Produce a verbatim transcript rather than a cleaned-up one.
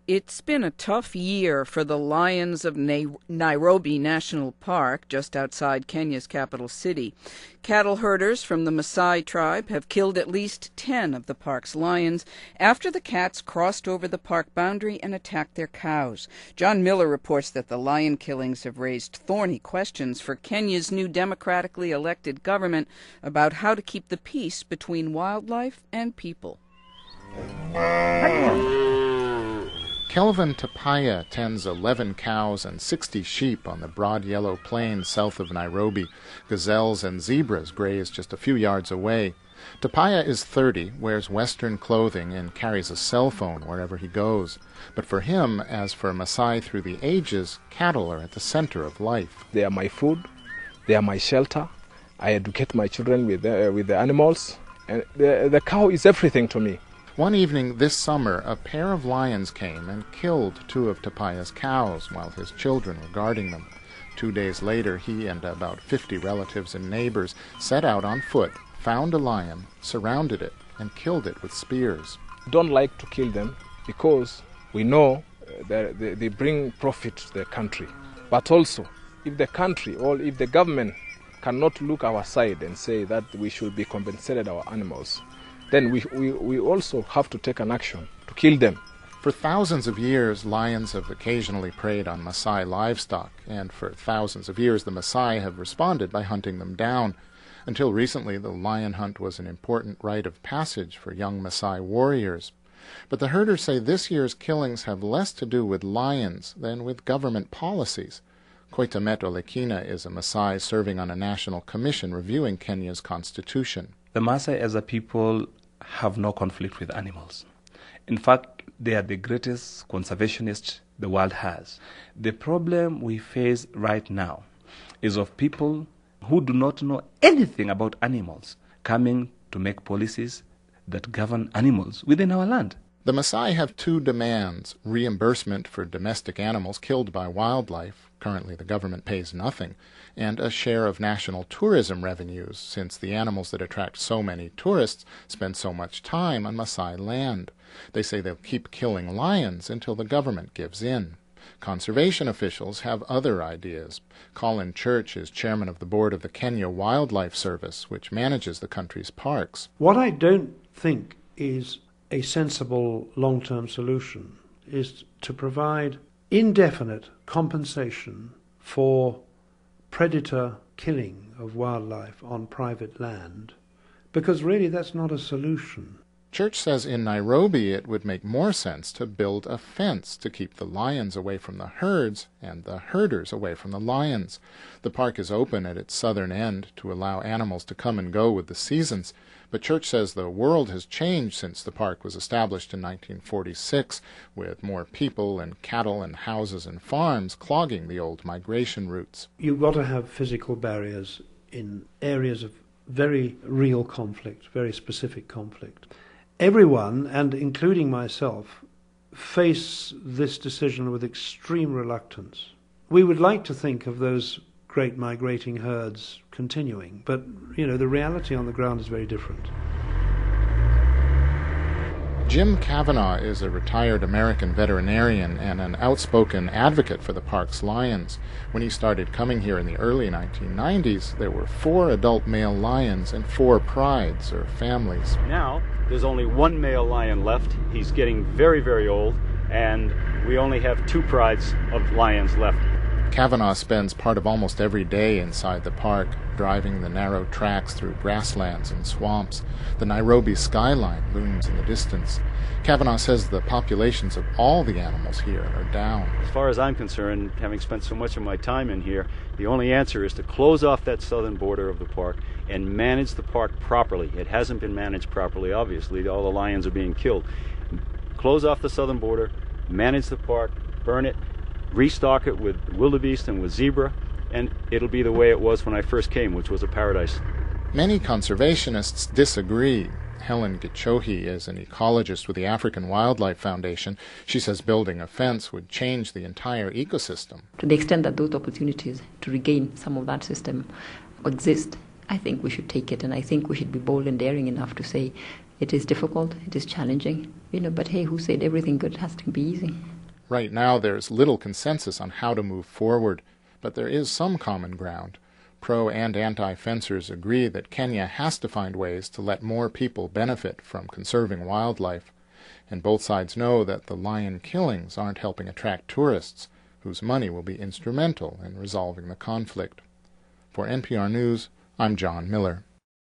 It's been a tough year for the lions of Na- Nairobi National Park, just outside Kenya's capital city. Cattle herders from the Maasai tribe have killed at least ten of the park's lions after the cats crossed over the park boundary and attacked their cows. John Miller reports that the lion killings have raised thorny questions for Kenya's new democratically elected government about how to keep the peace between wildlife and people. Kelvin Tapaya tends eleven cows and sixty sheep on the broad yellow plain south of Nairobi. Gazelles and zebras graze just a few yards away. Tapaya is thirty, wears Western clothing, and carries a cell phone wherever he goes. But for him, as for Maasai through the ages, cattle are at the center of life. They are my food, they are my shelter. I educate my children with the, uh, with the animals, and the, the cow is everything to me. One evening this summer, a pair of lions came and killed two of Tapaya's cows while his children were guarding them. Two days later, he and about fifty relatives and neighbors set out on foot, found a lion, surrounded it, and killed it with spears. Don't like to kill them because we know that they, they bring profit to the country. But also, if the country or if the government cannot look our side and say that we should be compensated our animals, then we, we, we also have to take an action to kill them. For thousands of years, lions have occasionally preyed on Maasai livestock, and for thousands of years the Maasai have responded by hunting them down. Until recently, the lion hunt was an important rite of passage for young Maasai warriors. But the herders say this year's killings have less to do with lions than with government policies. Koitamet Olekina is a Maasai serving on a national commission reviewing Kenya's constitution. The Maasai as a people have no conflict with animals. In fact, they are the greatest conservationists the world has. The problem we face right now is of people who do not know anything about animals coming to make policies that govern animals within our land. The Maasai have two demands: reimbursement for domestic animals killed by wildlife — currently the government pays nothing — and a share of national tourism revenues, since the animals that attract so many tourists spend so much time on Maasai land. They say they'll keep killing lions until the government gives in. Conservation officials have other ideas. Colin Church is chairman of the board of the Kenya Wildlife Service, which manages the country's parks. What I don't think is a sensible long-term solution is to provide indefinite compensation for predator killing of wildlife on private land, because really that's not a solution. Church says in Nairobi it would make more sense to build a fence to keep the lions away from the herds and the herders away from the lions. The park is open at its southern end to allow animals to come and go with the seasons, but Church says the world has changed since the park was established in nineteen forty-six, with more people and cattle and houses and farms clogging the old migration routes. You've got to have physical barriers in areas of very real conflict, very specific conflict. Everyone, and including myself, face this decision with extreme reluctance. We would like to think of those great migrating herds continuing, but, you know, the reality on the ground is very different. Jim Kavanaugh is a retired American veterinarian and an outspoken advocate for the park's lions. When he started coming here in the early nineteen nineties, there were four adult male lions and four prides, or families. Now, there's only one male lion left. He's getting very, very old, and we only have two prides of lions left. Kavanaugh spends part of almost every day inside the park, driving the narrow tracks through grasslands and swamps. The Nairobi skyline looms in the distance. Kavanaugh says the populations of all the animals here are down. As far as I'm concerned, having spent so much of my time in here, the only answer is to close off that southern border of the park and manage the park properly. It hasn't been managed properly, obviously. All the lions are being killed. Close off the southern border, manage the park, burn it, restock it with wildebeest and with zebra, and it'll be the way it was when I first came, which was a paradise. Many conservationists disagree. Helen Gichohi is an ecologist with the African Wildlife Foundation. She says building a fence would change the entire ecosystem. To the extent that those opportunities to regain some of that system exist, I think we should take it, and I think we should be bold and daring enough to say, It is difficult, it is challenging, you know, but hey, who said everything good has to be easy? Right now there's little consensus on how to move forward, but there is some common ground. Pro and anti-fencers agree that Kenya has to find ways to let more people benefit from conserving wildlife, and both sides know that the lion killings aren't helping attract tourists, whose money will be instrumental in resolving the conflict. For N P R News, I'm John Miller.